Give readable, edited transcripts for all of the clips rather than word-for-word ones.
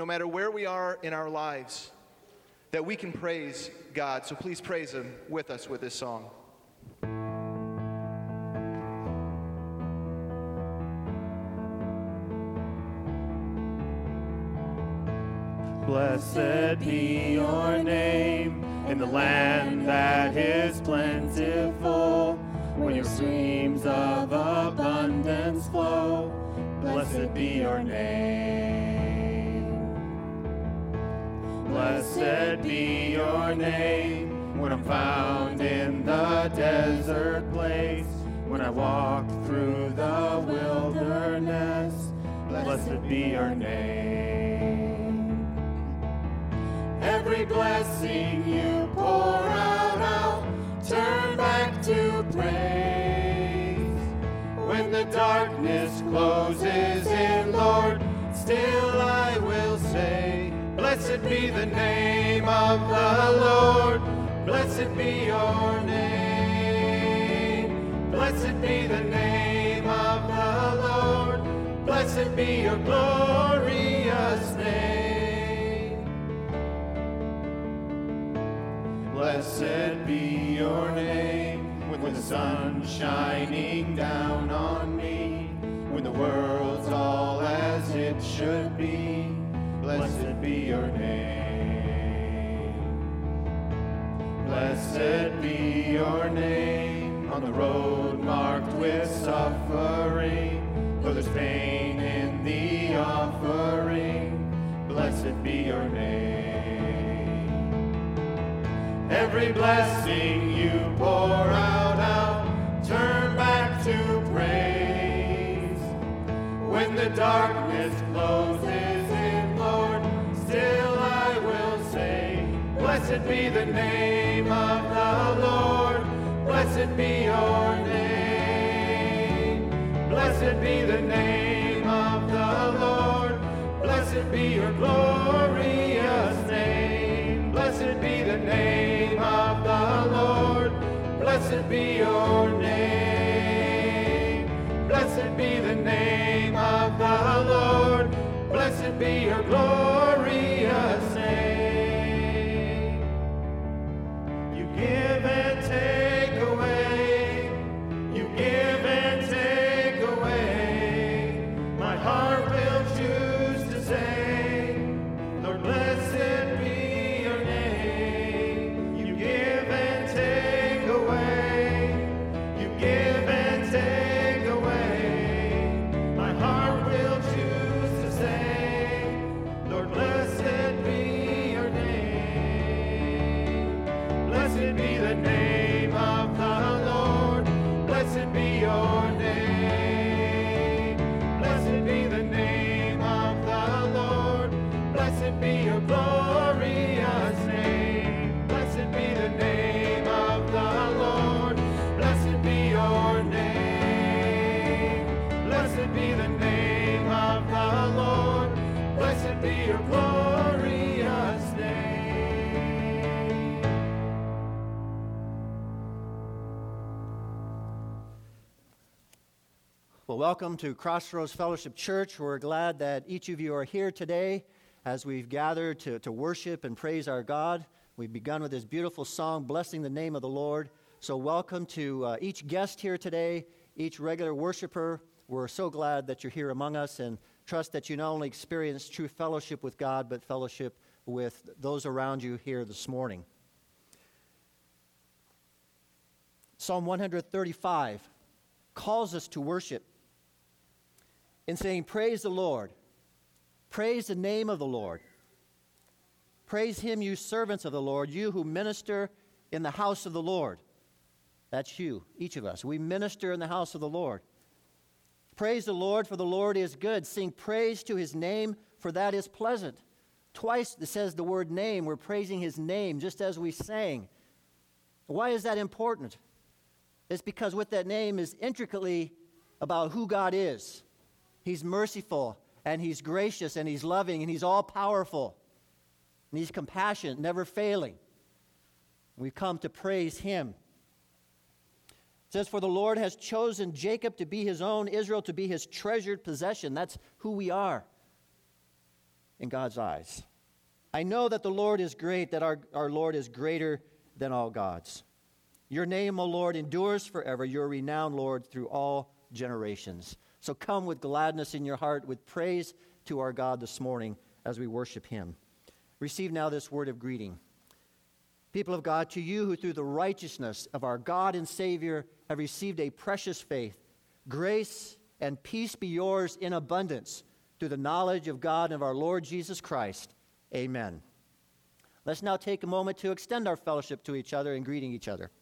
no matter where we are in our lives, that we can praise God. So please praise Him with us with this song. Blessed be your name in the land that is plentiful, where your streams of abundance flow. Blessed be your name. Blessed be your name when I'm found in the desert place, when I walk through the wilderness. Blessed be your name. Every blessing you pour out, I'll turn back to praise. When the darkness closes in, Lord, still I will say, blessed be the name of the Lord. Blessed be your name. Blessed be the name of the Lord. Blessed be your glorious name. Blessed be your name when the sun's shining down on me, when the world's all as it should be. Blessed be your name. Blessed be your name on the road marked with suffering, though there's pain in the offering. Blessed be your name. Every blessing you pour out, I'll turn back to praise. When the darkness closes in, Lord, still I will say, blessed be the name of the Lord. Blessed be your name. Blessed be the name of the Lord. Blessed be your glorious name. Blessed be the name of the Lord. Blessed be your name. Blessed be the name of the Lord. Blessed be your glorious name. You give and take away. You give and take away. My heart will choose to say, Lord, blessed be your name. You give and take away. You give and take away. My heart will choose to say, Lord, blessed be your name. Blessed be the name of the Lord. Blessed be your name. Blessed be the name of the Lord. Blessed be your glorious name. Blessed be the name of the Lord. Blessed be your name. Blessed be the name of the Lord. Blessed be your glorious name. Well, welcome to Crossroads Fellowship Church. We're glad that each of you are here today as we've gathered to worship and praise our God. We've begun with this beautiful song, Blessing the Name of the Lord. So welcome to each guest here today, each regular worshiper. We're so glad that you're here among us and trust that you not only experience true fellowship with God, but fellowship with those around you here this morning. Psalm 135 calls us to worship in saying, praise the Lord. Praise the name of the Lord. Praise Him, you servants of the Lord, you who minister in the house of the Lord. That's you, each of us. We minister in the house of the Lord. Praise the Lord, for the Lord is good. Sing praise to His name, for that is pleasant. Twice it says the word name. We're praising His name, just as we sang. Why is that important? It's because with that name is intricately about who God is. He's merciful, and He's gracious, and He's loving, and He's all-powerful. And He's compassionate, never failing. We've come to praise Him. It says, for the Lord has chosen Jacob to be His own, Israel to be His treasured possession. That's who we are. in God's eyes. I know that the Lord is great, that our Lord is greater than all gods. Your name, O Lord, endures forever. Your renowned, Lord, through all generations. So come with gladness in your heart, with praise to our God this morning as we worship him. Receive now this word of greeting. People of God, to you who through the righteousness of our God and Savior have received a precious faith, grace and peace be yours in abundance through the knowledge of God and of our Lord Jesus Christ. Amen. Let's now take a moment to extend our fellowship to each other in greeting each other.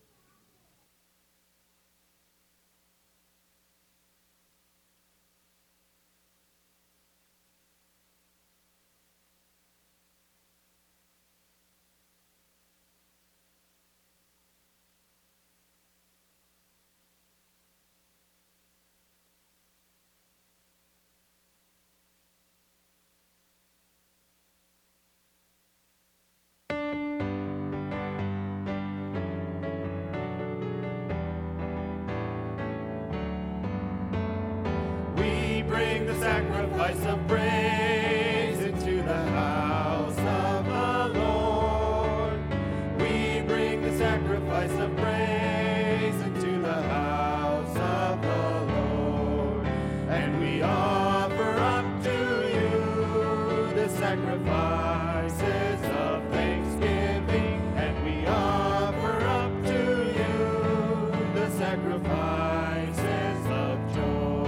Bring the sacrifice of praise into the house of the Lord. We bring the sacrifice of praise into the house of the Lord. And we offer up to you the sacrifices of thanksgiving. And we offer up to you the sacrifices of joy.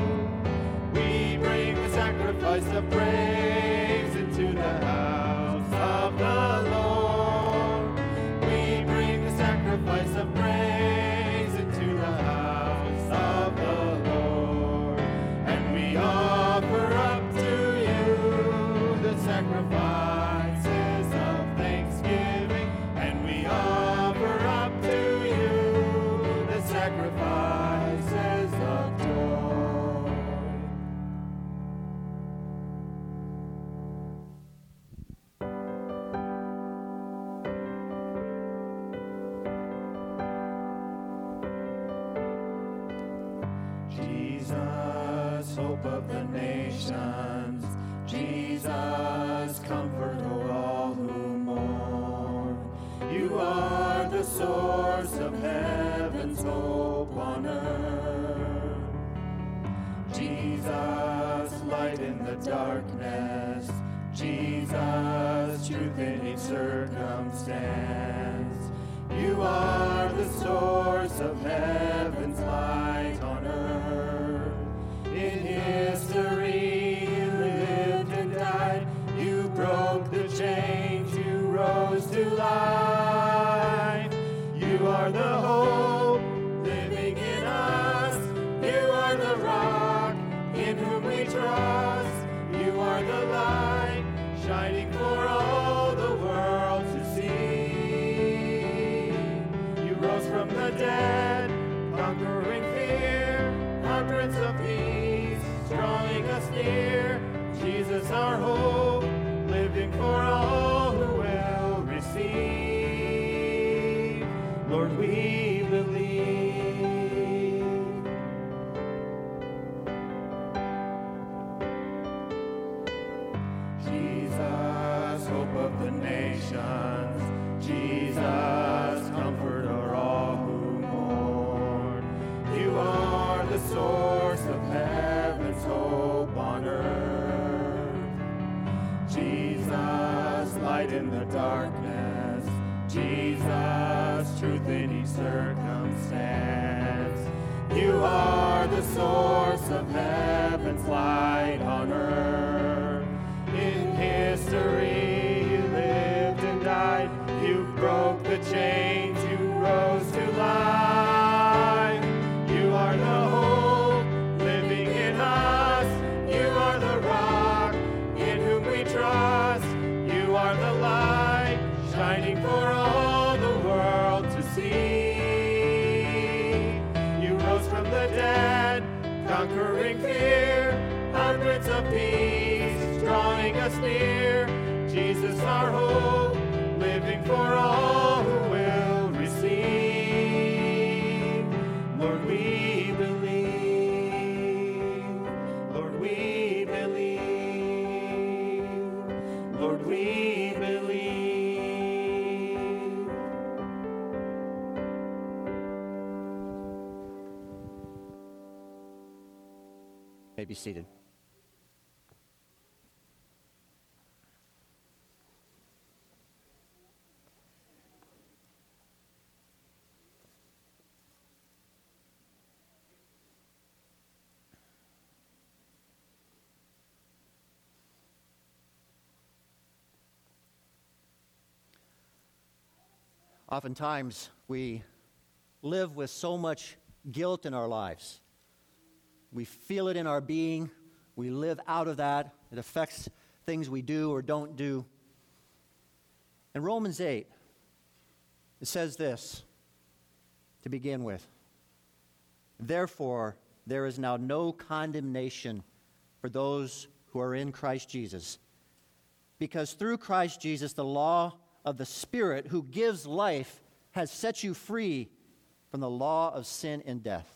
Sacrifice of praise into the house of the Lord. We bring the sacrifice of praise into the house of the Lord. And we offer up to you the sacrifices of thanksgiving. And we offer up to you the sacrifices of joy. Hope of the nations, Jesus, comfort all who mourn. You are the source of heaven's hope on earth. Jesus, light in the darkness. Jesus, truth in each circumstance. You are the source of heaven's light on earth. In history, you lived and died. You broke the chains. You rose to life. You are the hope living in us. You are the rock in whom we trust. You are the light shining for all the world to see. You rose from the dead, conquering fear, our Prince of Peace, drawing us near. Jesus, our hope, living for all who will receive. Lord, we believe. Jesus, hope of the nations. Jesus, comforter all who mourn. You are the source of heaven's hope on earth. Jesus, light in the darkness. Jesus, truth in each circumstance. You are the source of heaven's light on earth. In history, you lived and died. You broke the chains. You rose to life. You are the hope living in us. You are the rock in whom we trust. You are the light shining for all the world to see. You rose from the dead, conquering fear, our Prince of Peace. Lord, we believe. You may be seated. Oftentimes, we live with so much guilt in our lives. We feel it in our being. We live out of that. It affects things we do or don't do. In Romans 8, it says this to begin with. Therefore, there is now no condemnation for those who are in Christ Jesus. Because through Christ Jesus, the law of the Spirit who gives life has set you free from the law of sin and death.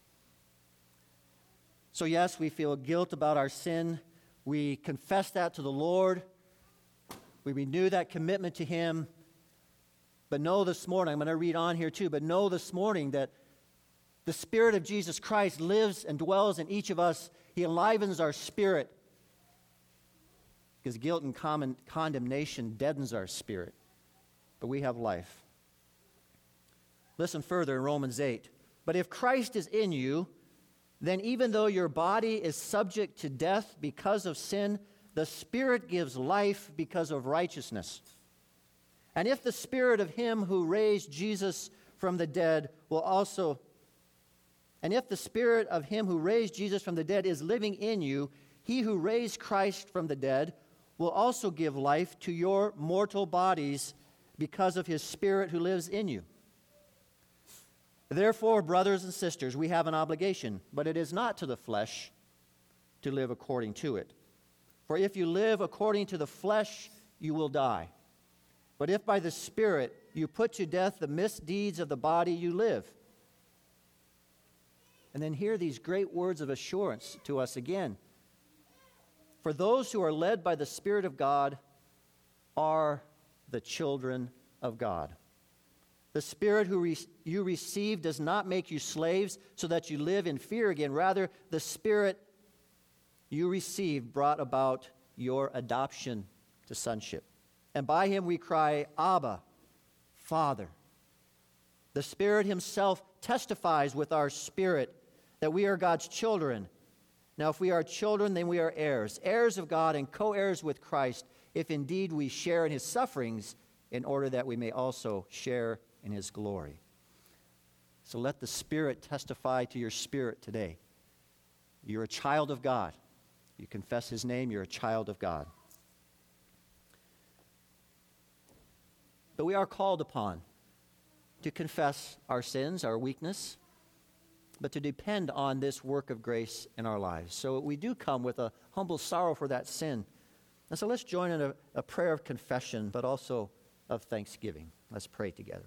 So yes, we feel guilt about our sin. We confess that to the Lord. We renew that commitment to Him. But know this morning, I'm going to read on here too, but know this morning that the Spirit of Jesus Christ lives and dwells in each of us. He enlivens our spirit. Because guilt and condemnation deadens our spirit. But we have life. Listen further in Romans 8. But if Christ is in you, then even though your body is subject to death because of sin, the Spirit gives life because of righteousness. And if the Spirit of Him who raised Jesus from the dead is living in you, He who raised Christ from the dead will also give life to your mortal bodies because of His Spirit who lives in you. Therefore, brothers and sisters, we have an obligation, but it is not to the flesh to live according to it. For if you live according to the flesh, you will die. But if by the Spirit you put to death the misdeeds of the body, you live. And then hear these great words of assurance to us again. For those who are led by the Spirit of God are the children of God. The Spirit who you receive does not make you slaves so that you live in fear again. Rather, the Spirit you received brought about your adoption to sonship. And by Him we cry, Abba, Father. The Spirit Himself testifies with our spirit that we are God's children. Now, if we are children, then we are heirs, heirs of God and co-heirs with Christ, if indeed we share in His sufferings, in order that we may also share in His glory. So let the Spirit testify to your spirit today. You're a child of God. You confess His name, you're a child of God. But we are called upon to confess our sins, our weakness, but to depend on this work of grace in our lives. So we do come with a humble sorrow for that sin. And so let's join in a prayer of confession, but also of thanksgiving. Let's pray together.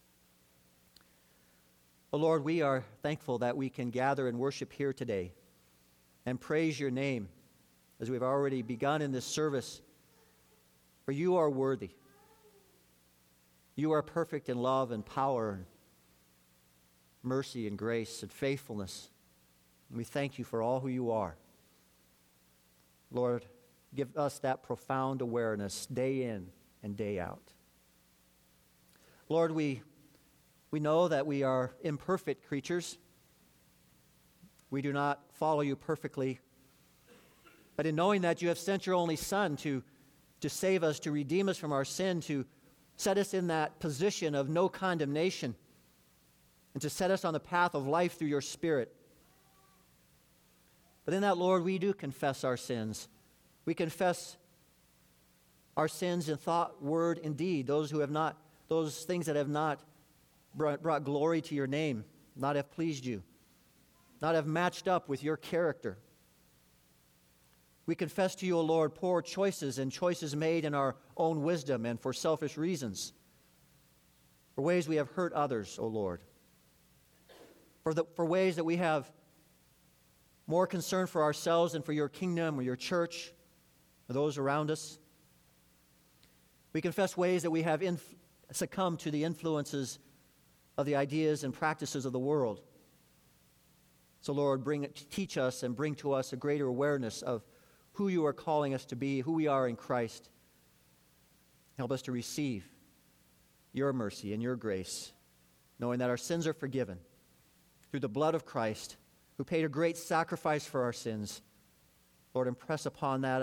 Oh Lord, we are thankful that we can gather and worship here today and praise your name as we've already begun in this service. For you are worthy. You are perfect in love and power and mercy and grace and faithfulness. And we thank you for all who you are. Lord, give us that profound awareness day in and day out. Lord, we know that we are imperfect creatures. We do not follow you perfectly. But in knowing that you have sent your only Son to save us, to redeem us from our sin, to set us in that position of no condemnation, and to set us on the path of life through your Spirit. But in that, Lord, we do confess our sins. We confess our sins in thought, word, and deed, those things that have not brought glory to your name, not have pleased you, not have matched up with your character. We confess to you, O Lord, poor choices and choices made in our own wisdom and for selfish reasons, for ways we have hurt others, O Lord, for ways that we have more concern for ourselves and for your kingdom or your church or those around us. We confess ways that we have succumbed to the influences of the ideas and practices of the world. So, Lord, teach us and bring to us a greater awareness of who you are calling us to be, who we are in Christ. Help us to receive your mercy and your grace, knowing that our sins are forgiven through the blood of Christ, who paid a great sacrifice for our sins. Lord, impress that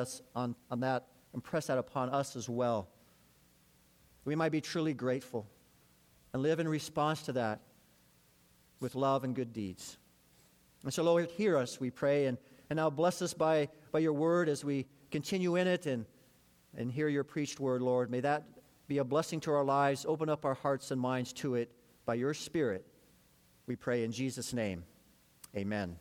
upon us as well. We might be truly grateful and live in response to that with love and good deeds. And so, Lord, hear us, we pray, and now bless us by your word as we continue in it and hear your preached word, Lord. May that be a blessing to our lives. Open up our hearts and minds to it by your Spirit. We pray in Jesus' name. Amen.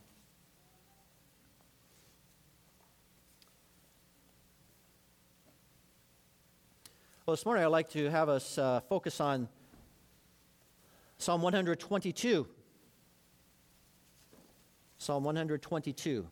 Well, this morning I'd like to have us focus on Psalm 122. Psalm 122.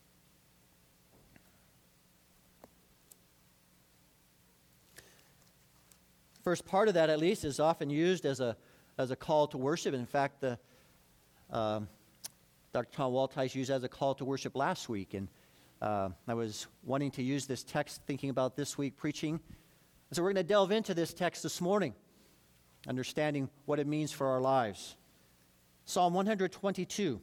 First part of that, at least, is often used as a call to worship. In fact, Dr. Tom Waltice used it as a call to worship last week, and I was wanting to use this text, thinking about this week preaching. So we're going to delve into this text this morning, understanding what it means for our lives. Psalm 122.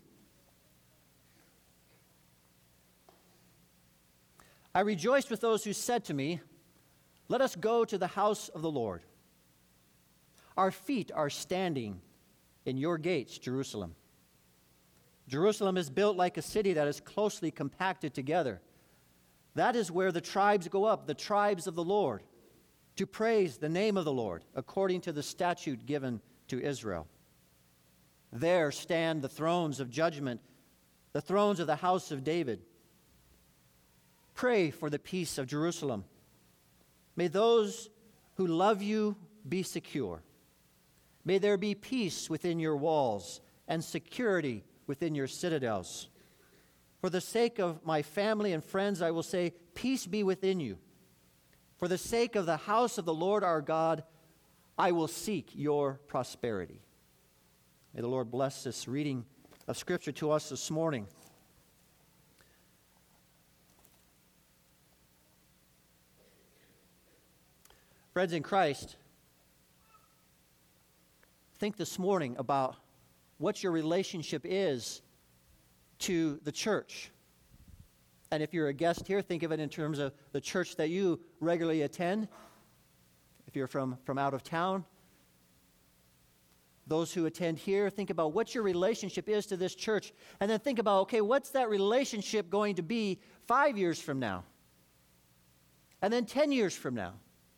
I rejoiced with those who said to me, "Let us go to the house of the Lord." Our feet are standing in your gates, Jerusalem. Jerusalem is built like a city that is closely compacted together. That is where the tribes go up, the tribes of the Lord, to praise the name of the Lord, according to the statute given to Israel. There stand the thrones of judgment, the thrones of the house of David. Pray for the peace of Jerusalem. May those who love you be secure. May there be peace within your walls and security within your citadels. For the sake of my family and friends, I will say, peace be within you. For the sake of the house of the Lord our God, I will seek your prosperity. May the Lord bless this reading of Scripture to us this morning. Friends in Christ, think this morning about what your relationship is to the church. And if you're a guest here, think of it in terms of the church that you regularly attend. If you're from out of town, those who attend here, think about what your relationship is to this church. And then think about, okay, what's that relationship going to be 5 years from now? And then 10 years from now?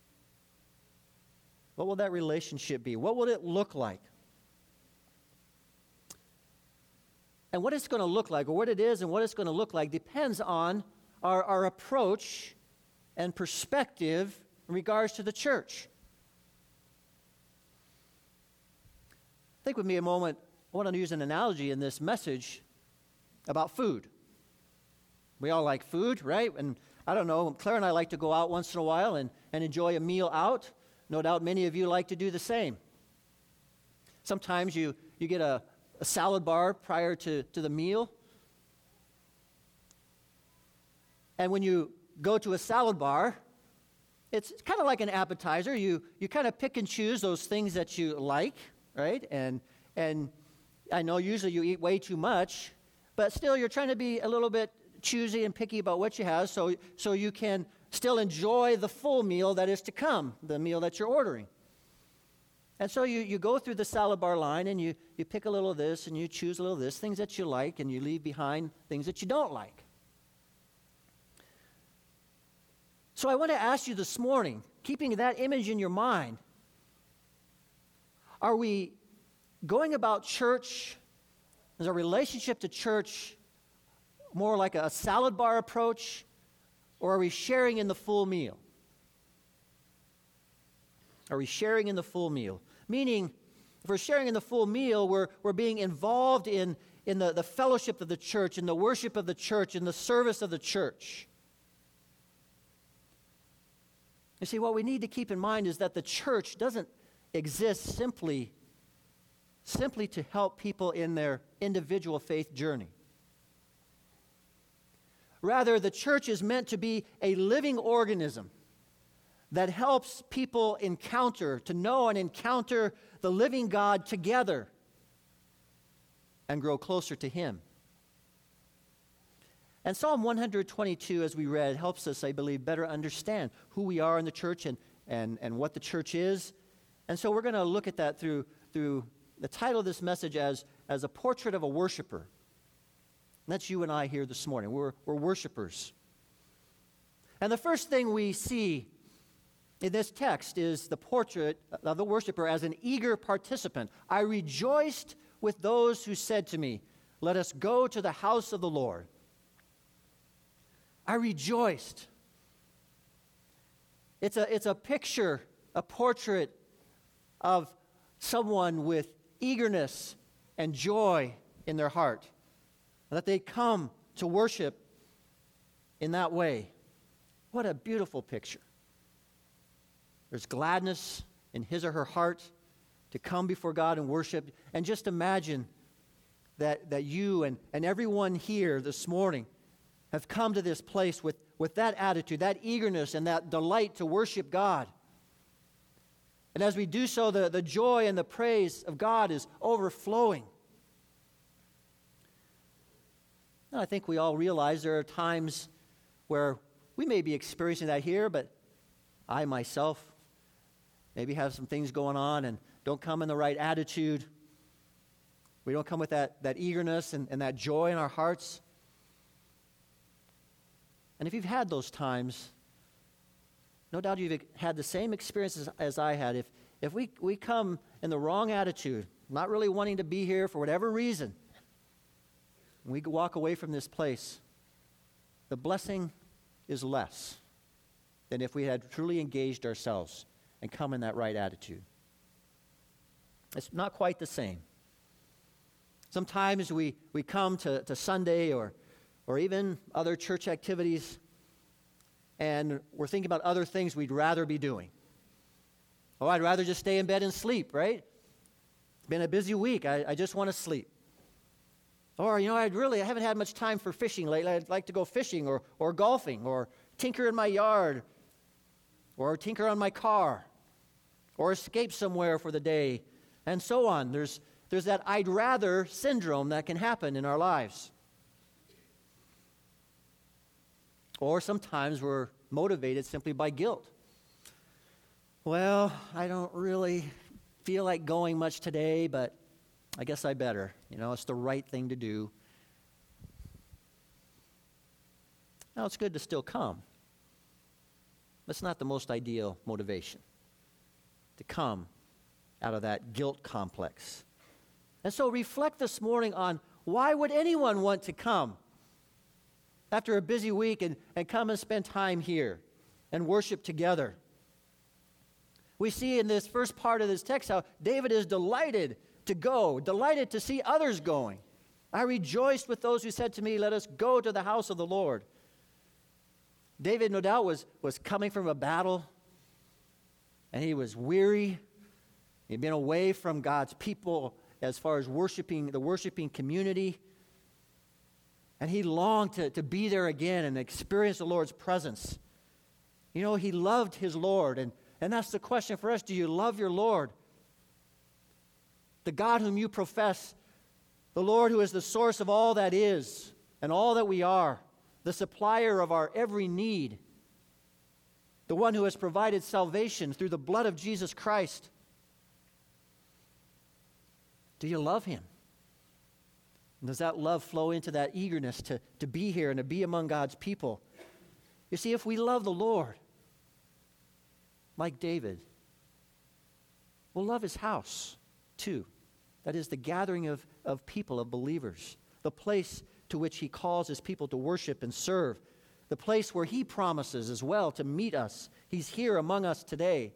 What will that relationship be? What will it look like? And what it's going to look like, or what it is and what it's going to look like, depends on our approach and perspective in regards to the church. Think with me a moment. I want to use an analogy in this message about food. We all like food, right? And I don't know, Claire and I like to go out once in a while and enjoy a meal out. No doubt many of you like to do the same. Sometimes you get a salad bar prior to the meal. And when you go to a salad bar, it's kind of like an appetizer. You kind of pick and choose those things that you like, right? And I know usually you eat way too much, but still you're trying to be a little bit choosy and picky about what you have so you can still enjoy the full meal that is to come, the meal that you're ordering. And so you go through the salad bar line and you pick a little of this and you choose a little of this, things that you like, and you leave behind things that you don't like. So I want to ask you this morning, keeping that image in your mind, are we going about church, is our relationship to church more like a salad bar approach, or are we sharing in the full meal? Are we sharing in the full meal? Meaning, if we're sharing in the full meal, we're being involved in the fellowship of the church, in the worship of the church, in the service of the church. You see, what we need to keep in mind is that the church doesn't exist simply to help people in their individual faith journey. Rather, the church is meant to be a living organism that helps people to know and encounter the living God together and grow closer to Him. And Psalm 122, as we read, helps us, I believe, better understand who we are in the church and what the church is. And so we're going to look at that through the title of this message as a portrait of a worshiper. And that's you and I here this morning. We're worshipers. And the first thing we see in this text is the portrait of the worshiper as an eager participant. I rejoiced with those who said to me, "Let us go to the house of the Lord." I rejoiced. It's a picture, a portrait of someone with eagerness and joy in their heart, that they come to worship in that way. What a beautiful picture. There's gladness in his or her heart to come before God and worship. And just imagine that you and everyone here this morning have come to this place with that attitude, that eagerness, and that delight to worship God. And as we do so, the joy and the praise of God is overflowing. Now, I think we all realize there are times where we may be experiencing that here, but I myself maybe have some things going on and don't come in the right attitude. We don't come with that eagerness and that joy in our hearts. And if you've had those times, no doubt you've had the same experiences as I had. If we come in the wrong attitude, not really wanting to be here for whatever reason, we walk away from this place, the blessing is less than if we had truly engaged ourselves and come in that right attitude. It's not quite the same. Sometimes we come to Sunday or even other church activities, and we're thinking about other things we'd rather be doing. Oh, I'd rather just stay in bed and sleep, right? It's been a busy week. I just want to sleep. Or, I haven't had much time for fishing lately. I'd like to go fishing or golfing or tinker in my yard or tinker on my car or escape somewhere for the day and so on. There's that I'd rather syndrome that can happen in our lives. Or sometimes we're motivated simply by guilt. Well, I don't really feel like going much today, but I guess I better. It's the right thing to do. Now, it's good to still come. That's not the most ideal motivation, to come out of that guilt complex. And so reflect this morning on why would anyone want to come after a busy week and come and spend time here and worship together. We see in this first part of this text how David is delighted to go, delighted to see others going. I rejoiced with those who said to me, "Let us go to the house of the Lord." David, no doubt, was coming from a battle, and he was weary. He'd been away from God's people as far as the worshiping community. And he longed to be there again and experience the Lord's presence. He loved his Lord. And that's the question for us. Do you love your Lord? The God whom you profess, the Lord who is the source of all that is and all that we are, the supplier of our every need, the one who has provided salvation through the blood of Jesus Christ. Do you love him? And does that love flow into that eagerness to be here and to be among God's people? You see, if we love the Lord, like David, we'll love his house too. That is the gathering of people, of believers, the place to which he calls his people to worship and serve, the place where he promises as well to meet us. He's here among us today.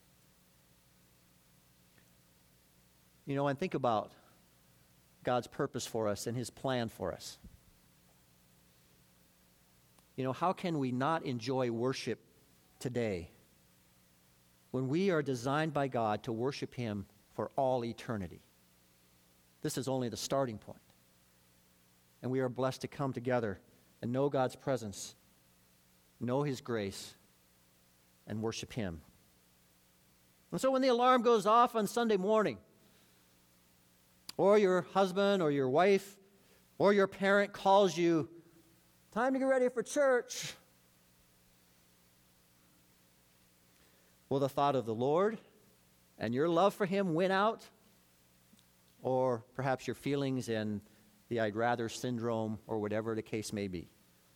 And think about God's purpose for us and his plan for us. How can we not enjoy worship today when we are designed by God to worship Him for all eternity. This is only the starting point. And we are blessed to come together and know God's presence, know His grace, and worship Him. And so when the alarm goes off on Sunday morning, or your husband or your wife or your parent calls you, time to get ready for church, will the thought of the Lord and your love for Him win out? Or perhaps your feelings and the I'd rather syndrome, or whatever the case may be?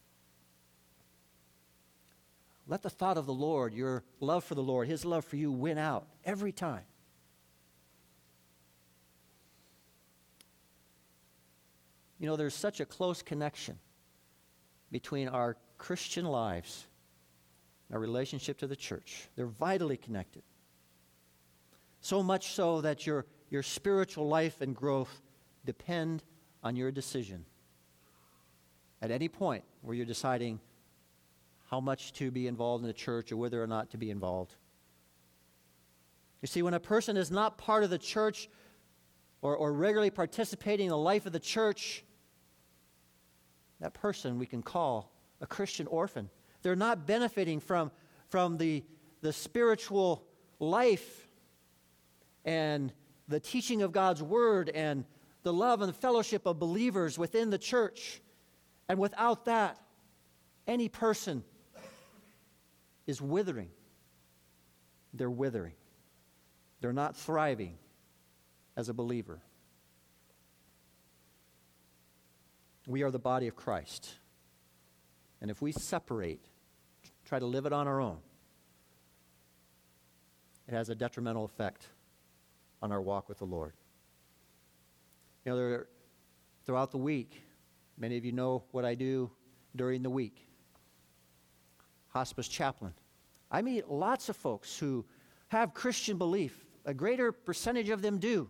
Let the thought of the Lord, your love for the Lord, His love for you, win out every time. You know, there's such a close connection between our Christian lives and our relationship to the church. They're vitally connected. So much so that your spiritual life and growth depend on your decision. At any point where you're deciding how much to be involved in the church or whether or not to be involved. You see, when a person is not part of the church or regularly participating in the life of the church, that person we can call a Christian orphan. They're not benefiting from the spiritual life and the teaching of God's Word and the love and the fellowship of believers within the church. And without that, any person is withering. They're withering. They're not thriving as a believer. We are the body of Christ. And if we separate, try to live it on our own, it has a detrimental effect on our walk with the Lord. You know, throughout the week, many of you know what I do during the week. Hospice chaplain. I meet lots of folks who have Christian belief. A greater percentage of them do.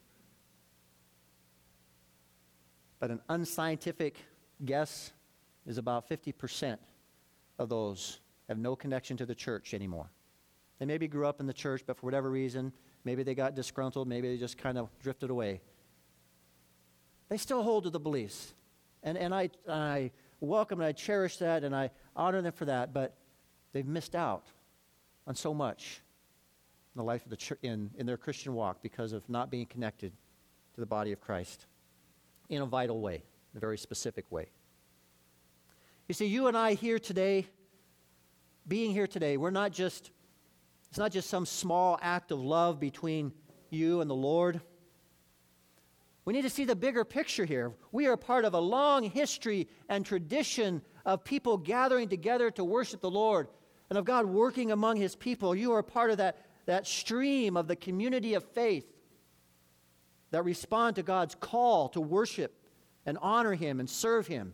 But an unscientific guess is about 50% of those have no connection to the church anymore. They maybe grew up in the church, but for whatever reason, maybe they got disgruntled, maybe they just kind of drifted away. They still hold to the beliefs. And I welcome and I cherish that and I honor them for that, but they've missed out on so much in the life of the church, in their Christian walk, because of not being connected to the body of Christ in a vital way, in a very specific way. You see, you and I here today, being here today, it's not just some small act of love between you and the Lord. We need to see the bigger picture here. We are part of a long history and tradition of people gathering together to worship the Lord and of God working among His people. You are part of that stream of the community of faith that respond to God's call to worship and honor Him and serve Him.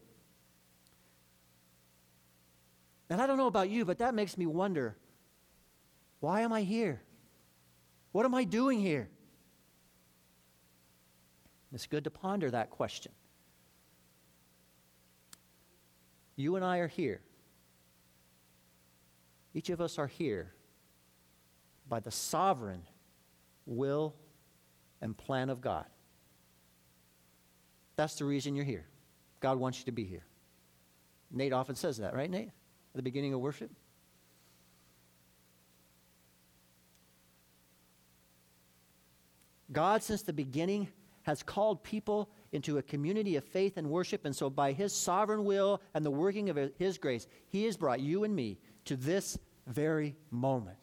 And I don't know about you, but that makes me wonder, why am I here? What am I doing here? It's good to ponder that question. You and I are here. Each of us are here by the sovereign will and plan of God. That's the reason you're here. God wants you to be here. Nate often says that, right, Nate? At the beginning of worship. God, since the beginning, has called people into a community of faith and worship, and so by His sovereign will and the working of His grace, He has brought you and me to this very moment.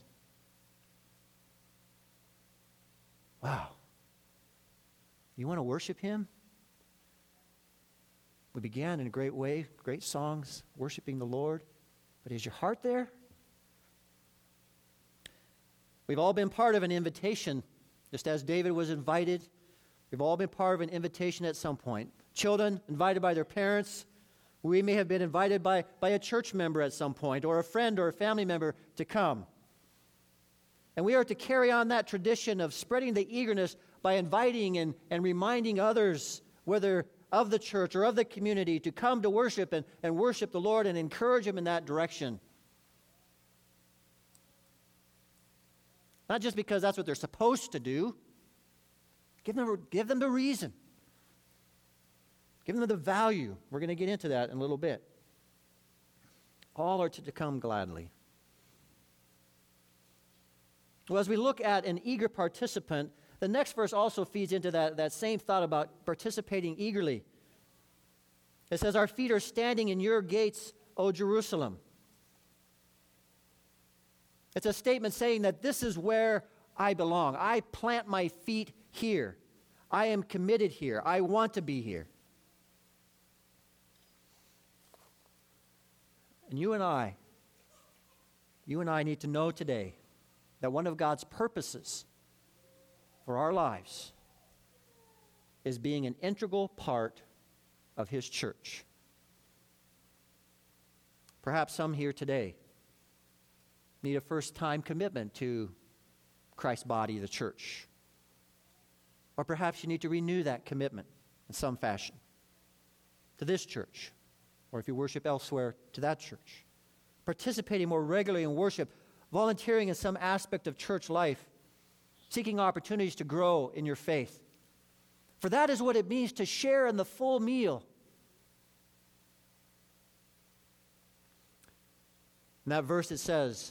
Wow. You want to worship Him? We began in a great way, great songs, worshiping the Lord. But is your heart there? We've all been part of an invitation, just as David was invited. We've all been part of an invitation at some point. Children invited by their parents. We may have been invited by a church member at some point, or a friend or a family member to come. And we are to carry on that tradition of spreading the eagerness by inviting and reminding others, whether of the church or of the community, to come to worship and worship the Lord and encourage them in that direction. Not just because that's what they're supposed to do. Give them the reason. Give them the value. We're going to get into that in a little bit. All are to come gladly. Well, as we look at an eager participant, the next verse also feeds into that same thought about participating eagerly. It says, our feet are standing in your gates, O Jerusalem. It's a statement saying that this is where I belong. I plant my feet here. I am committed here. I want to be here. And you and I need to know today that one of God's purposes for our lives is being an integral part of His church. Perhaps some here today need a first-time commitment to Christ's body, the church. Or perhaps you need to renew that commitment in some fashion to this church, or if you worship elsewhere, to that church. Participating more regularly in worship, volunteering in some aspect of church life, seeking opportunities to grow in your faith. For that is what it means to share in the full meal. In that verse it says,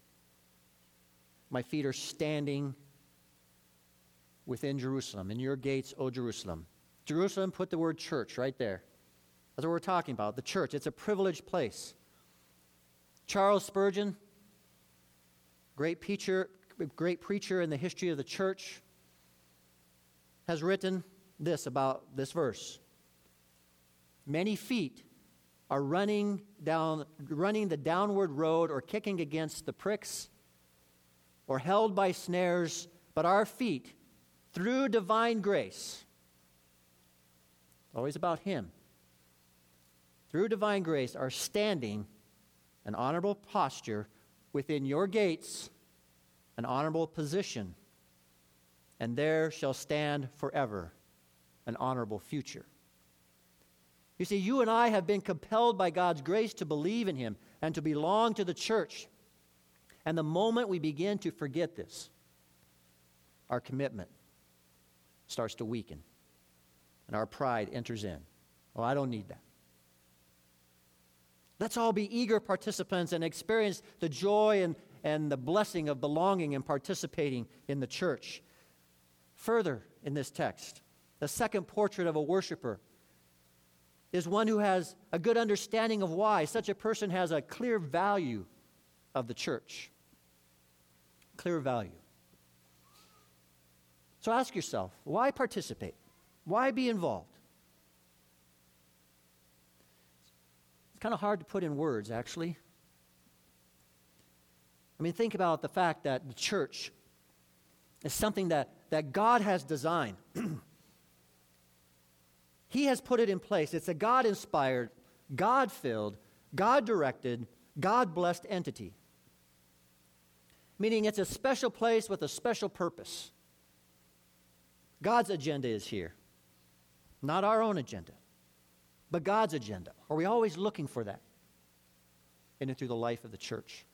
my feet are standing within Jerusalem, in your gates, O Jerusalem. Jerusalem, put the word church right there. That's what we're talking about, the church. It's a privileged place. Charles Spurgeon, great preacher in the history of the church, has written this about this verse. Many feet are running the downward road or kicking against the pricks or held by snares, but our feet, through divine grace, always about Him, through divine grace, are standing an honorable posture within your gates, an honorable position, and there shall stand forever an honorable future. You see, you and I have been compelled by God's grace to believe in Him and to belong to the church. And the moment we begin to forget this, our commitment starts to weaken, and our pride enters in. Oh, I don't need that. Let's all be eager participants and experience the joy and the blessing of belonging and participating in the church. Further in this text, the second portrait of a worshiper is one who has a good understanding of why such a person has a clear value of the church. Clear value. So ask yourself, why participate? Why be involved? It's kind of hard to put in words, actually. I mean, think about the fact that the church is something that God has designed. He has put it in place. It's a God-inspired, God-filled, God-directed, God-blessed entity. Meaning it's a special place with a special purpose. God's agenda is here. Not our own agenda, but God's agenda. Are we always looking for that in and through the life of the church?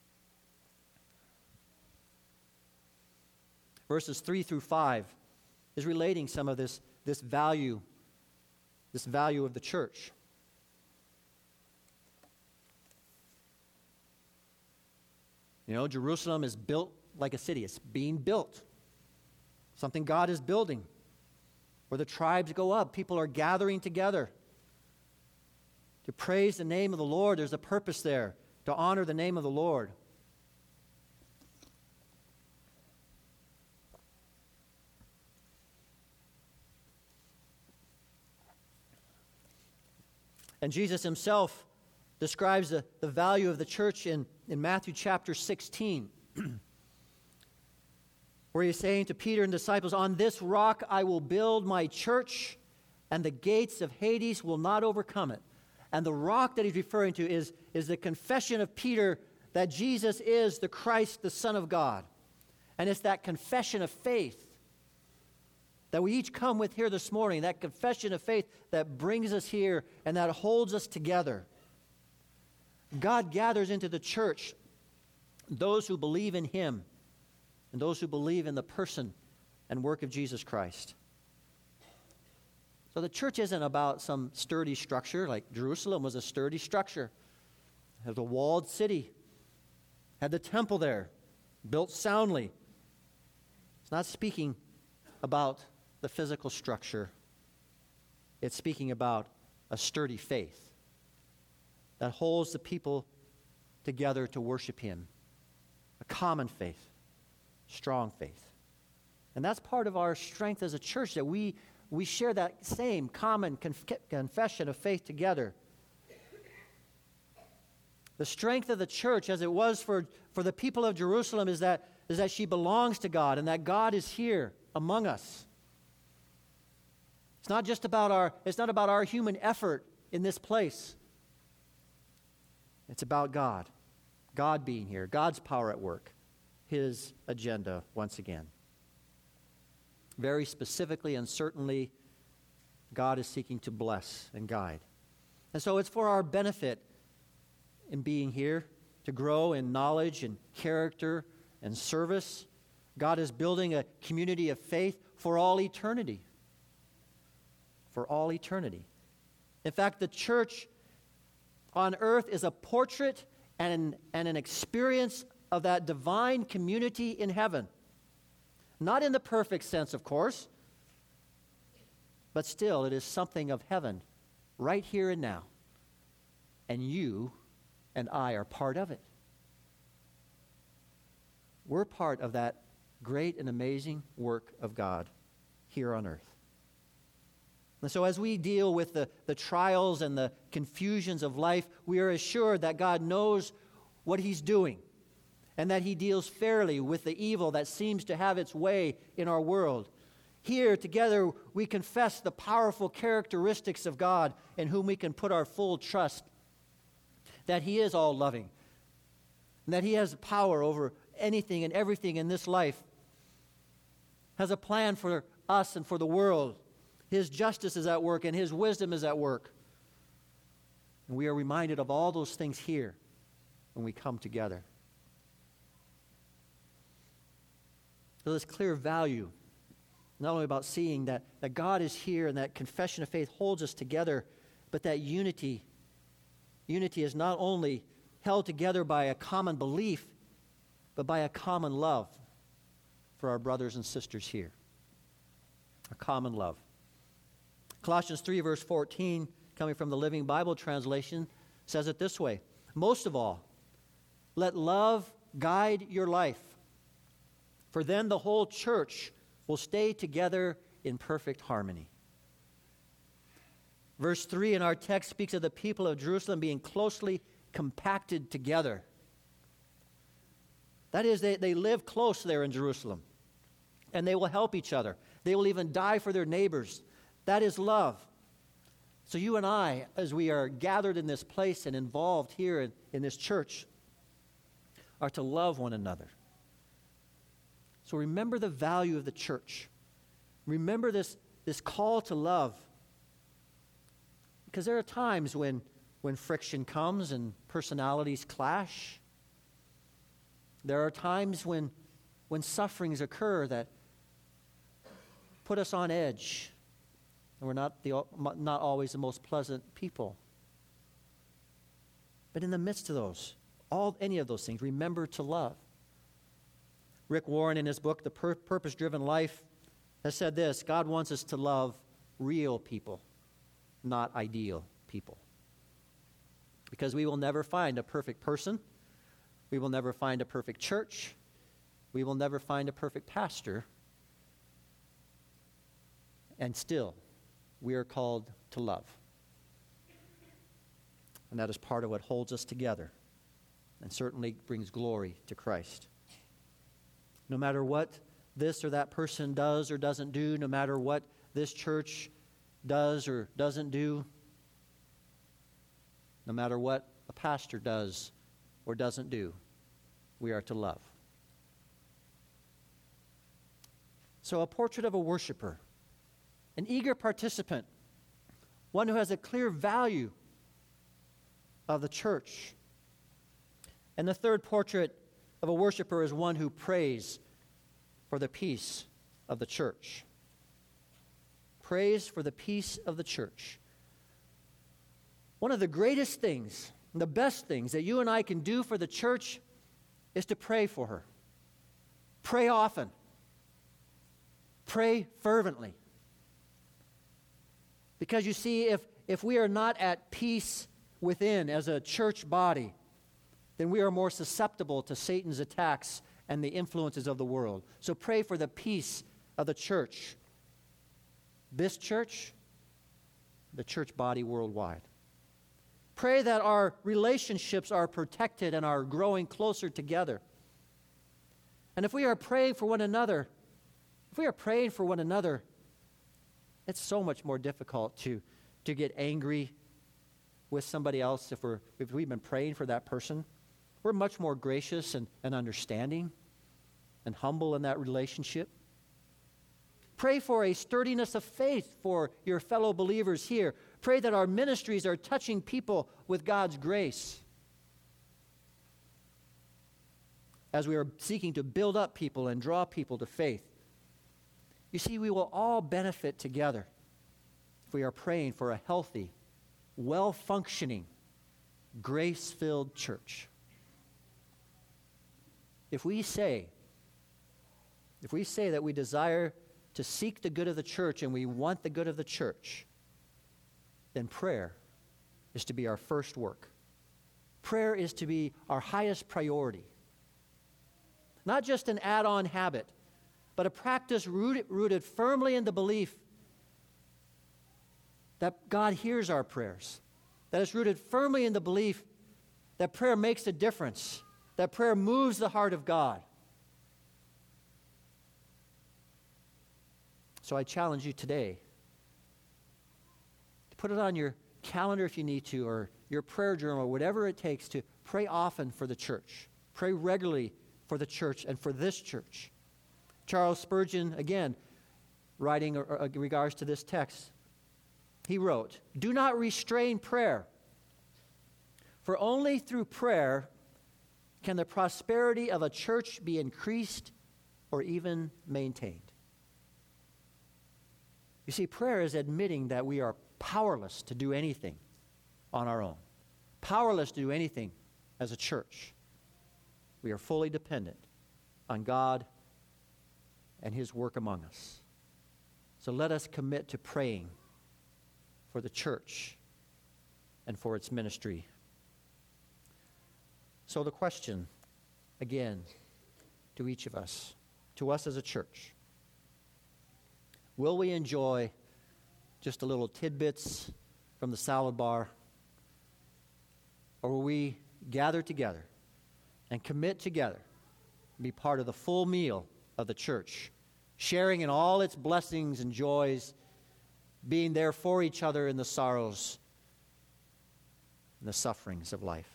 Verses 3 through 5 is relating some of this value of the church. You know, Jerusalem is built like a city. It's being built. Something God is building. Where the tribes go up, people are gathering together to praise the name of the Lord. There's a purpose there, to honor the name of the Lord. And Jesus Himself describes the value of the church in Matthew chapter 16, where He's saying to Peter and disciples, on this rock I will build my church, and the gates of Hades will not overcome it. And the rock that He's referring to is the confession of Peter that Jesus is the Christ, the Son of God. And it's that confession of faith that we each come with here this morning, that confession of faith that brings us here and that holds us together. God gathers into the church those who believe in Him and those who believe in the person and work of Jesus Christ. So the church isn't about some sturdy structure, like Jerusalem was a sturdy structure. It was a walled city, had the temple there, built soundly. It's not speaking about the physical structure. It's speaking about a sturdy faith that holds the people together to worship Him. A common faith, strong faith. And that's part of our strength as a church, that we share that same common confession of faith together. The strength of the church, as it was for the people of Jerusalem, is that she belongs to God and that God is here among us. It's not about our human effort in this place. It's about God. God being here, God's power at work, His agenda once again. Very specifically and certainly, God is seeking to bless and guide. And so it's for our benefit in being here, to grow in knowledge and character and service. God is building a community of faith for all eternity. For all eternity. In fact, the church on earth is a portrait and an experience of that divine community in heaven. Not in the perfect sense, of course, but still it is something of heaven right here and now. And you and I are part of it. We're part of that great and amazing work of God here on earth. And so as we deal with the trials and the confusions of life, we are assured that God knows what He's doing and that He deals fairly with the evil that seems to have its way in our world. Here, together, we confess the powerful characteristics of God in whom we can put our full trust, that He is all-loving, and that He has power over anything and everything in this life, has a plan for us and for the world. His justice is at work and His wisdom is at work. And we are reminded of all those things here when we come together. So this clear value, not only about seeing that God is here and that confession of faith holds us together, but that unity is not only held together by a common belief, but by a common love for our brothers and sisters here. A common love. Colossians 3, verse 14, coming from the Living Bible translation, says it this way: most of all, let love guide your life, for then the whole church will stay together in perfect harmony. Verse 3 in our text speaks of the people of Jerusalem being closely compacted together. That is, they live close there in Jerusalem, and they will help each other. They will even die for their neighbors. That is love. So you and I, as we are gathered in this place and involved here in this church, are to love one another. So remember the value of the church. Remember this call to love. Because there are times when friction comes and personalities clash. There are times when sufferings occur that put us on edge. And we're not always the most pleasant people. But in the midst of those, any of those things, remember to love. Rick Warren, in his book, The Purpose-Driven Life, has said this: God wants us to love real people, not ideal people. Because we will never find a perfect person. We will never find a perfect church. We will never find a perfect pastor. And still, we are called to love. And that is part of what holds us together and certainly brings glory to Christ. No matter what this or that person does or doesn't do, no matter what this church does or doesn't do, no matter what a pastor does or doesn't do, we are to love. So a portrait of a worshiper, an eager participant, one who has a clear value of the church. And the third portrait of a worshiper is one who prays for the peace of the church. Praise for the peace of the church. One of the greatest things, the best things that you and I can do for the church is to pray for her. Pray often. Pray fervently. Because you see, if we are not at peace within as a church body, then we are more susceptible to Satan's attacks and the influences of the world. So pray for the peace of the church. This church, the church body worldwide. Pray that our relationships are protected and are growing closer together. And if we are praying for one another, it's so much more difficult to get angry with somebody else if we've been praying for that person. We're much more gracious and understanding and humble in that relationship. Pray for a sturdiness of faith for your fellow believers here. Pray that our ministries are touching people with God's grace. As we are seeking to build up people and draw people to faith. You see, we will all benefit together if we are praying for a healthy, well-functioning, grace-filled church. If we say that we desire to seek the good of the church and we want the good of the church, then prayer is to be our first work. Prayer is to be our highest priority. Not just an add-on habit, but a practice rooted firmly in the belief that God hears our prayers, that is rooted firmly in the belief that prayer makes a difference, that prayer moves the heart of God. So I challenge you today to put it on your calendar if you need to, or your prayer journal, or whatever it takes to pray often for the church. Pray regularly for the church and for this church. Charles Spurgeon, again, writing in regards to this text, he wrote, "Do not restrain prayer, for only through prayer can the prosperity of a church be increased or even maintained." You see, prayer is admitting that we are powerless to do anything on our own, powerless to do anything as a church. We are fully dependent on God and His work among us. So let us commit to praying for the church and for its ministry. So the question, again, to each of us, to us as a church, will we enjoy just a little tidbits from the salad bar, or will we gather together and commit together and be part of the full meal of the church, sharing in all its blessings and joys, being there for each other in the sorrows and the sufferings of life?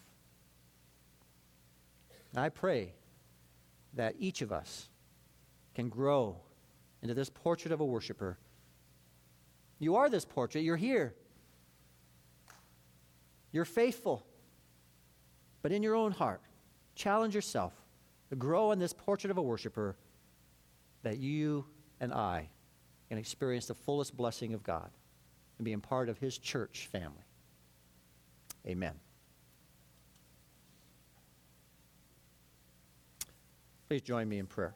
And I pray that each of us can grow into this portrait of a worshiper. You are this portrait. You're here. You're faithful. But in your own heart, challenge yourself to grow in this portrait of a worshiper, that you and I can experience the fullest blessing of God and being part of His church family. Amen. Please join me in prayer.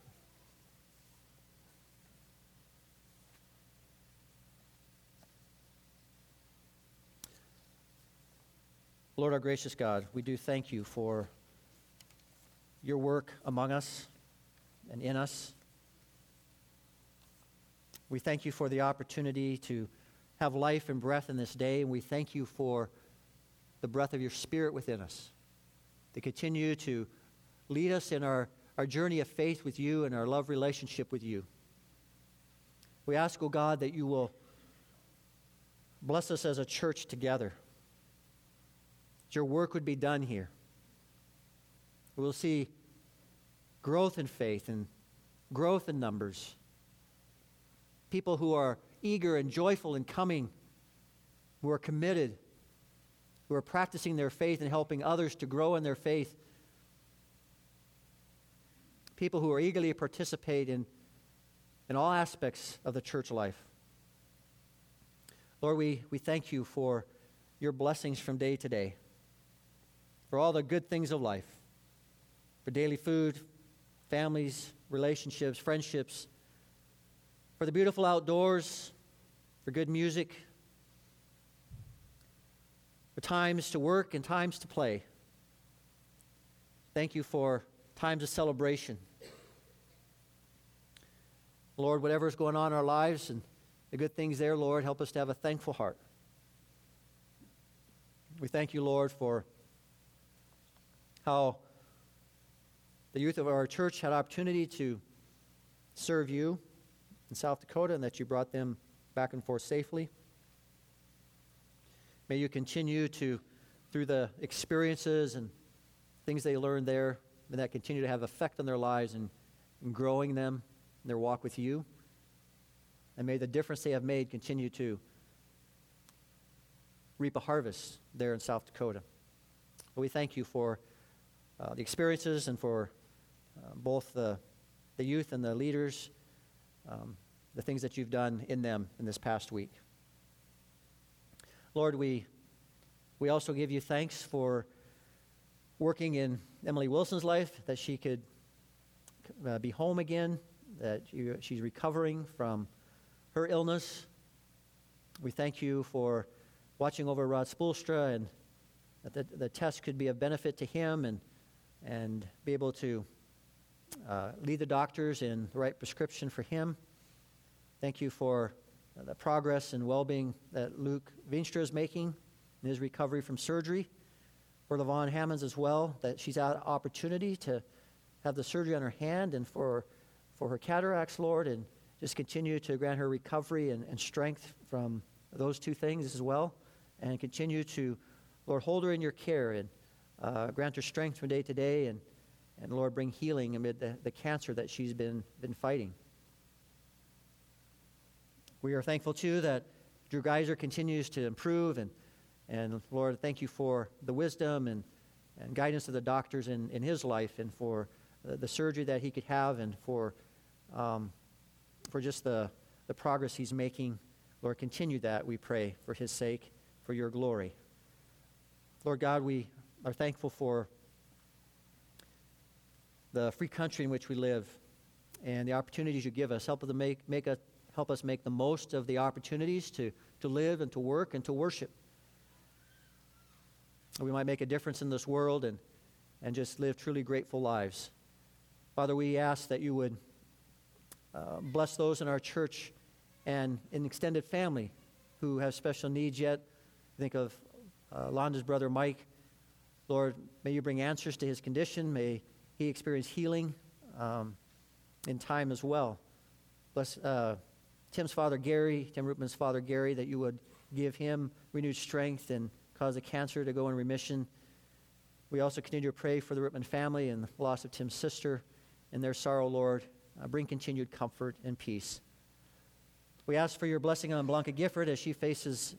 Lord, our gracious God, we do thank you for your work among us and in us. We thank you for the opportunity to have life and breath in this day, and we thank you for the breath of your Spirit within us to continue to lead us in our journey of faith with you and our love relationship with you. We ask, O God, that you will bless us as a church together. Your work would be done here. We'll see growth in faith and growth in numbers. People who are eager and joyful in coming, who are committed, who are practicing their faith and helping others to grow in their faith. People who are eagerly participate in in all aspects of the church life. Lord, we thank you for your blessings from day to day, for all the good things of life, for daily food, families, relationships, friendships, for the beautiful outdoors, for good music, for times to work and times to play. Thank you for times of celebration. Lord, whatever is going on in our lives and the good things there, Lord, help us to have a thankful heart. We thank you, Lord, for how the youth of our church had opportunity to serve you in South Dakota and that you brought them back and forth safely. May you continue to, through the experiences and things they learned there, may that continue to have effect on their lives and growing them in their walk with you. And may the difference they have made continue to reap a harvest there in South Dakota. But we thank you for the experiences and for both the youth and the leaders, the things that you've done in them in this past week. Lord, we also give you thanks for working in Emily Wilson's life, that she could be home again, that she's recovering from her illness. We thank you for watching over Rod Spoelstra, and that the test could be of benefit to him and be able to lead the doctors in the right prescription for him. Thank you for the progress and well-being that Luke Veenstra is making in his recovery from surgery. For LaVon Hammonds as well, that she's had opportunity to have the surgery on her hand, and for her cataracts, Lord, and just continue to grant her recovery and strength from those two things as well, and continue to, Lord, hold her in your care and grant her strength from day to day, and Lord, bring healing amid the cancer that she's been fighting. We are thankful, too, that Drew Geiser continues to improve, and Lord, thank you for the wisdom and guidance of the doctors in his life, and for the surgery that he could have, and for just the progress he's making. Lord, continue that, we pray, for his sake, for your glory. Lord God, we are thankful for the free country in which we live and the opportunities you give us. Help us make the most of the opportunities to live and to work and to worship. We might make a difference in this world and just live truly grateful lives. Father, we ask that you would bless those in our church and in extended family who have special needs yet. Think of Londa's brother Mike. Lord, may you bring answers to his condition. May he experience healing in time as well. Bless Tim's father Gary, Tim Rootman's father Gary, that you would give him renewed strength and cause the cancer to go in remission. We also continue to pray for the Rootman family and the loss of Tim's sister and their sorrow, Lord. Bring continued comfort and peace. We ask for your blessing on Blanca Gifford as she faces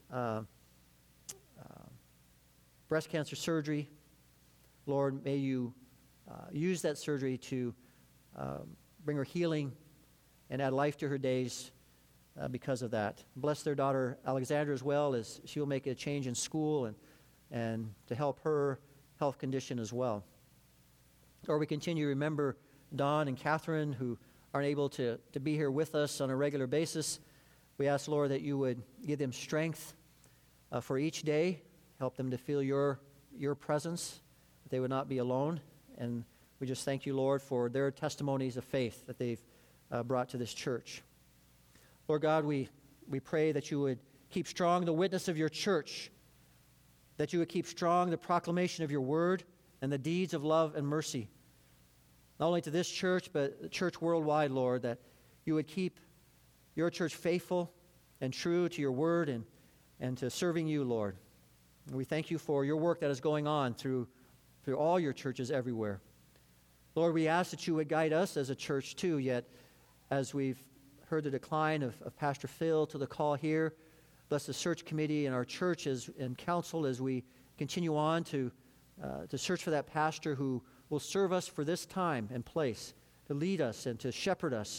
breast cancer surgery. Lord, may you use that surgery to bring her healing and add life to her days because of that. Bless their daughter Alexandra as well, as she will make a change in school and to help her health condition as well. Lord, we continue to remember Don and Catherine, who aren't able to be here with us on a regular basis. We ask, Lord, that you would give them strength for each day, help them to feel your presence, that they would not be alone. And we just thank you, Lord, for their testimonies of faith that they've brought to this church. Lord God, we pray that you would keep strong the witness of your church, that you would keep strong the proclamation of your word and the deeds of love and mercy, not only to this church, but the church worldwide, Lord, that you would keep your church faithful and true to your word and to serving you, Lord. And we thank you for your work that is going on through all your churches everywhere. Lord, we ask that you would guide us as a church too, yet as we've heard the decline of Pastor Phil to the call here, bless the search committee and our church and council as we continue on to search for that pastor who will serve us for this time and place, to lead us and to shepherd us,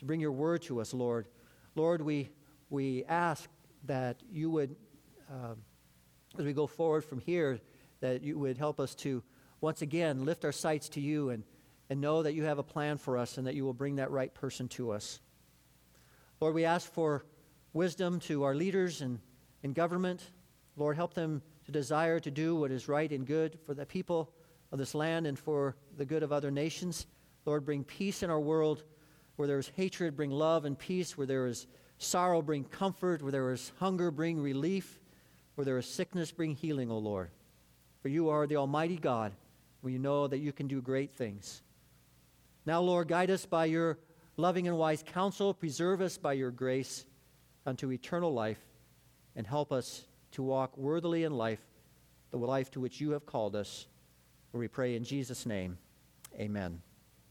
to bring your word to us, Lord. Lord, we ask that you would, as we go forward from here, that you would help us to once again lift our sights to you and know that you have a plan for us and that you will bring that right person to us. Lord, we ask for wisdom to our leaders in government. Lord, help them to desire to do what is right and good for the people of this land and for the good of other nations. Lord, bring peace in our world. Where there is hatred, bring love and peace. Where there is sorrow, bring comfort. Where there is hunger, bring relief. Where there is sickness, bring healing, O Lord. For you are the Almighty God. We know that you can do great things. Now, Lord, guide us by your loving and wise counsel. Preserve us by your grace unto eternal life, and help us to walk worthily in life, the life to which you have called us. For we pray in Jesus' name, amen.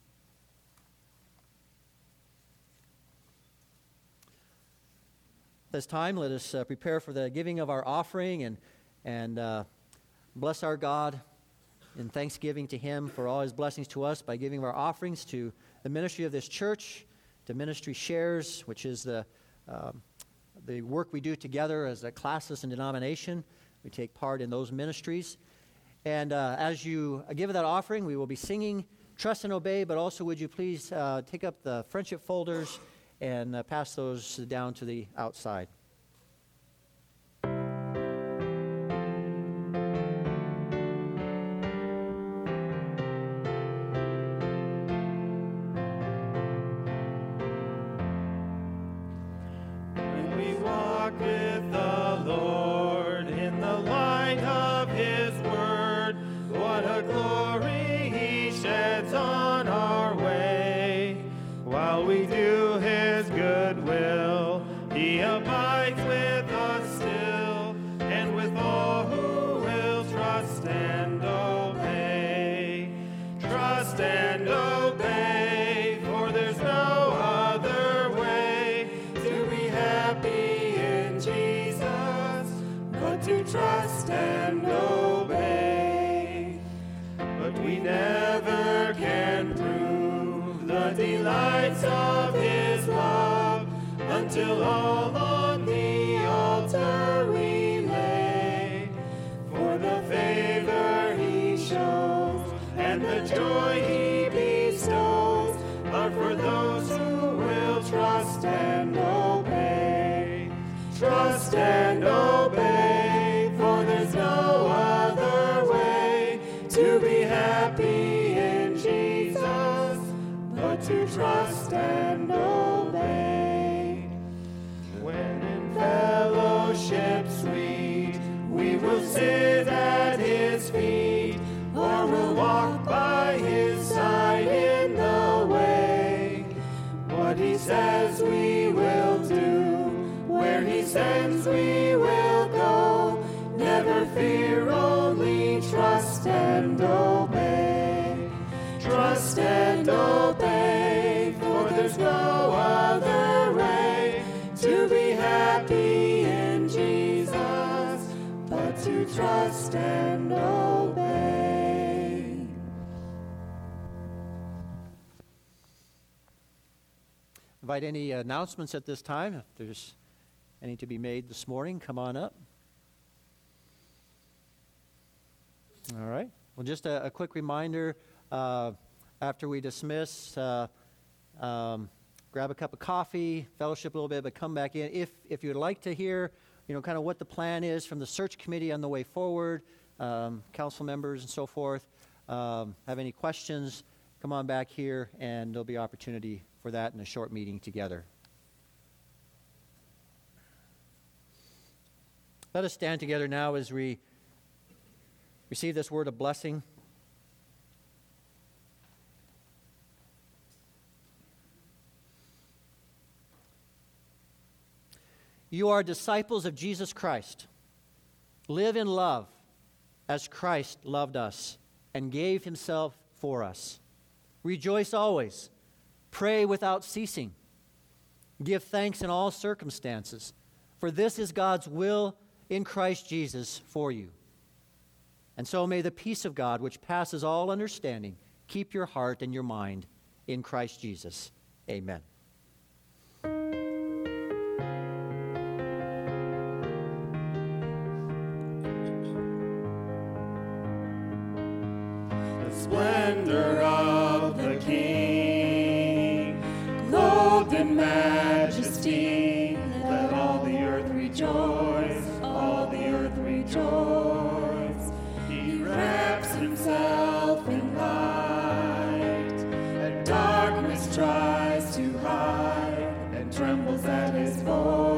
This time, let us prepare for the giving of our offering and bless our God in thanksgiving to him for all his blessings to us by giving our offerings to the ministry of this church, to Ministry Shares, which is the work we do together as a classis and denomination. We take part in those ministries. And as you give that offering, we will be singing Trust and Obey, but also would you please take up the friendship folders and pass those down to the outside. When we walk with the Lord in the light of his word, what a glory he sheds on our way. While we do his good will, he abides with us still, and with all who will trust and obey. Trust and obey, for there's no other way to be happy in Jesus, but to trust and obey. But we never can prove the delights of his love until all on the altar we lay. For the favor he shows and the joy he bestows are for those who will trust and obey. Trust and obey, for there's no other way to be happy in Jesus, but to trust and obey. When in fellowship sweet we will sit at his feet, or will walk by his side in the way. What he says we will do, where he sends we will go. Never fear, only trust and obey. Trust and obey, for there's no other way to be happy in Jesus, but to trust and obey. Invite any announcements at this time. If there's any to be made this morning, come on up. All right. Well, just a quick reminder, after we dismiss, grab a cup of coffee, fellowship a little bit, but come back in. If you'd like to hear, kind of what the plan is from the search committee on the way forward, council members and so forth, have any questions, come on back here, and there'll be opportunity for that in a short meeting together. Let us stand together now as we receive this word of blessing. You are disciples of Jesus Christ. Live in love as Christ loved us and gave himself for us. Rejoice always. Pray without ceasing. Give thanks in all circumstances, for this is God's will in Christ Jesus for you. And so may the peace of God, which passes all understanding, keep your heart and your mind in Christ Jesus. Amen. and majesty. Let all the earth rejoice, all the earth rejoice. He wraps himself in light, and darkness tries to hide, and trembles at his voice.